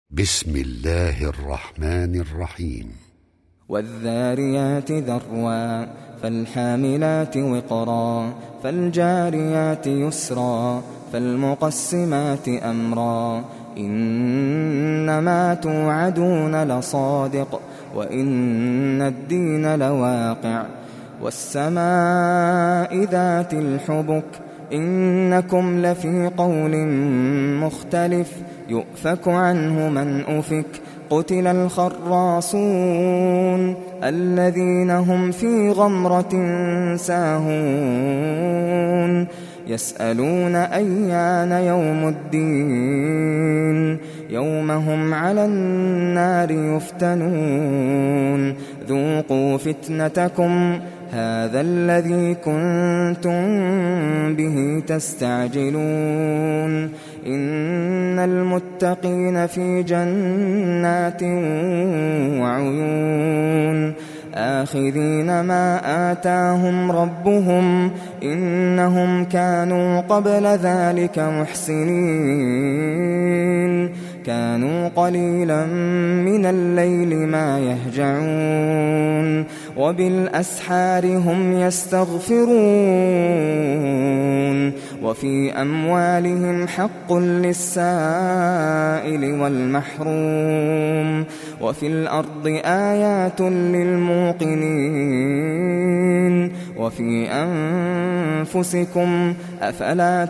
بسم الله الرحمن الرحيم. والذاريات ذروا فالحاملات وقرا فالجاريات يسرا فالمقسمات أمرا إنما توعدون لصادق وإن الدين لواقع والسماء ذات الحبك إنكم لفي قول مختلف يؤفك عنه من أفك قتل الخراصون الذين هم في غمرة ساهون يسألون أيان يوم الدين يوم هم على النار يفتنون ذوقوا فتنتكم هذا الذي كنتم به تستعجلون إن المتقين في جنات وعيون آخذين ما آتاهم ربهم إنهم كانوا قبل ذلك محسنين كانوا قليلا من الليل ما يهجعون وبالأسحار هم يستغفرون وفي أموالهم حق للسائل والمحروم وفي الأرض آيات للموقنين وفي أنفسكم أفلا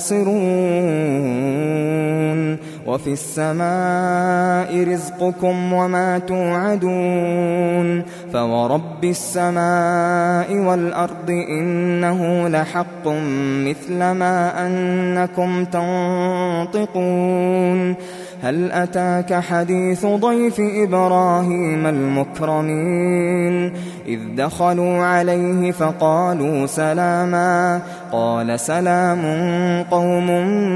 تبصرون وفي السماء رزقكم وما توعدون فورب السماء والأرض إنه لحق مثل ما أنكم تنطقون هل أتاك حديث ضيف إبراهيم المكرمين إذ دخلوا عليه فقالوا سلاما قال سلام قوم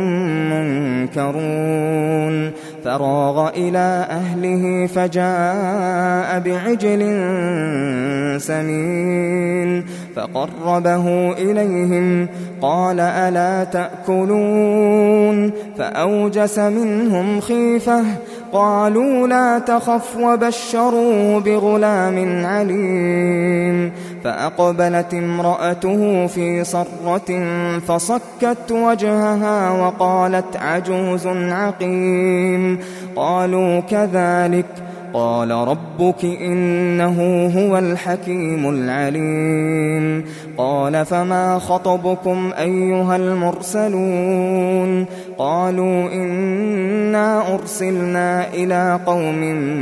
منكرون فراغ إلى أهله فجاء بعجل سمين فقربه إليهم قال ألا تأكلون فأوجس منهم خيفة قالوا لا تخف وبشروه بغلام عليم فأقبلت امرأته في صرة فصكت وجهها وقالت عجوز عقيم قالوا كذلك قال ربك إنه هو الحكيم العليم قال فما خطبكم أيها المرسلون قالوا إنا أرسلنا إلى قوم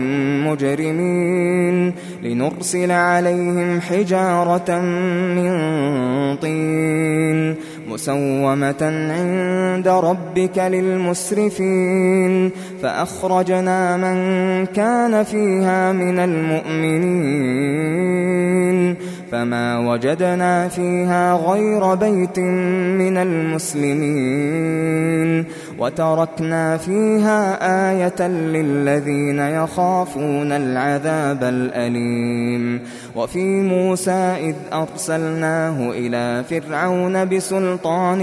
مجرمين لنرسل عليهم حجارة من طين مسومة عند ربك للمسرفين فأخرجنا من كان فيها من المؤمنين فما وجدنا فيها غير بيت من المسلمين وتركنا فيها آية للذين يخافون العذاب الأليم وفي موسى إذ أرسلناه إلى فرعون بسلطان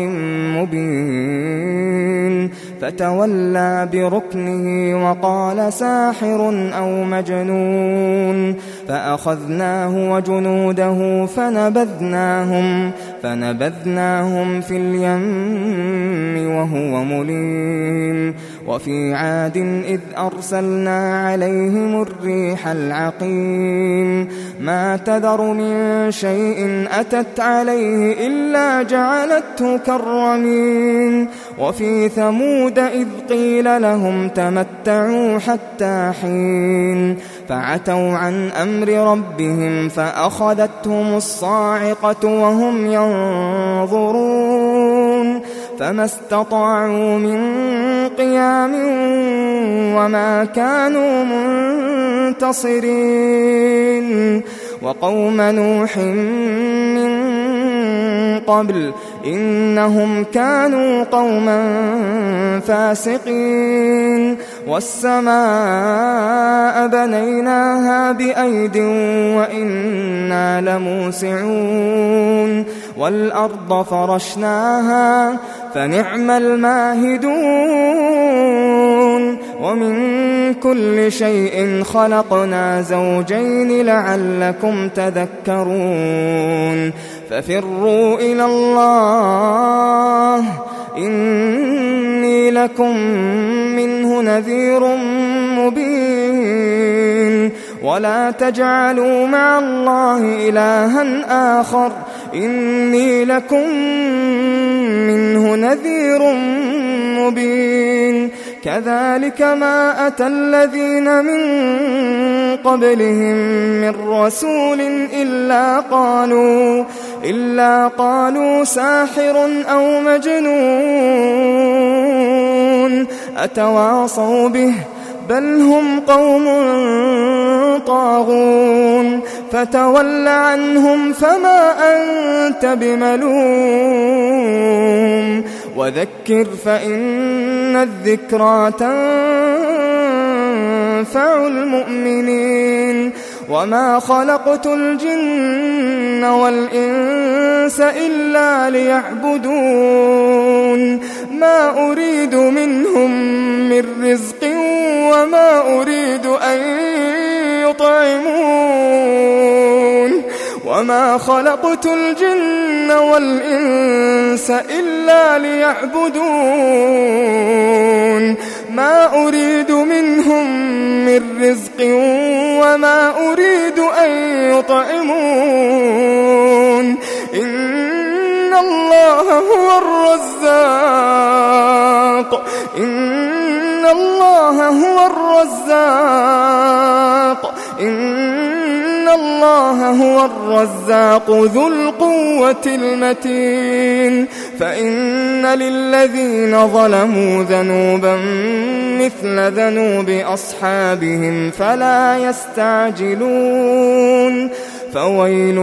مبين فتولى بركنه وقال ساحر أو مجنون فأخذناه وجنوده فنبذناهم في اليم وهو مليم وفي عاد إذ أرسلنا عليهم الريح العقيم ما تذر من شيء أتت عليه إلا جعلته كالرميم وفي ثمود إذ قيل لهم تمتعوا حتى حين فعتوا عن أمر ربهم فأخذتهم الصاعقة وهم ينظرون فما استطاعوا من قيام وما كانوا منتصرين وقوم نوح من قبل إنهم كانوا قوما فاسقين والسماء بنيناها بأيد وإنا لموسعون والأرض فرشناها فنعم الماهدون ومن كل شيء خلقنا زوجين لعلكم تذكرون ففروا إلى الله إني لكم منه نذير مبين ولا تجعلوا مع الله إلها آخر إني لكم منه نذير مبين كذلك ما أتى الذين من قبلهم من رسول إلا قالوا ساحر أو مجنون أتواصوا به بل هم قوم طاغون فتول عنهم فما أنت بملوم وذكر فإن الذكرى تنفع المؤمنين وما خلقت الجن والإنس إلا ليعبدون ما أريد منهم من رزق وما أريد أن يطعمون وما خلقت الجن والإنس إلا ليعبدون ما أريد منهم من رزق وما أريد أن يطعمون إن الله هو الرزاق إن الله هو الرزاق ذو القوة المتين فإن للذين ظلموا ذنوبا مثل ذنوب أصحابهم فلا يستعجلون فويل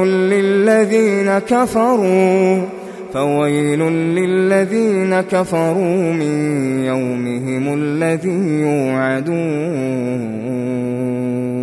للذين كفروا من يومهم الذي يوعدون